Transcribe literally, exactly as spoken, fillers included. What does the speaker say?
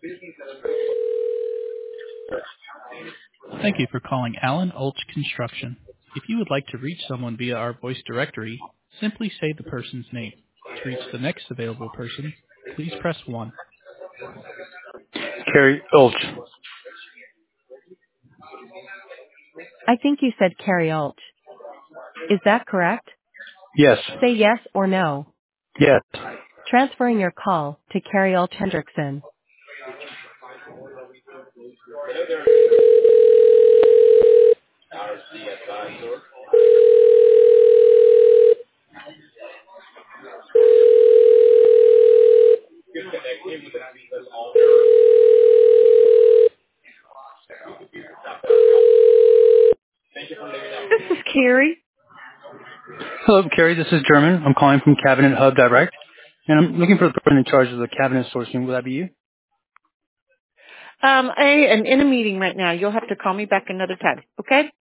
Thank you for calling Allen Ulch Construction. If you would like to reach someone via our voice directory, simply say the person's name. To reach the next available person, please press one. Carrie Ulch. I think you said Carrie Ulch. Is that correct? Yes. Say yes or no. Yes. Transferring your call to Carrie Ulch Hendrickson. This is Carrie. Hello, Carrie. This is German. I'm calling from Cabinet Hub Direct, and I'm looking for the person in charge of the cabinet sourcing. Will that be you? Um, I am in a meeting right now. You'll have to call me back another time, okay?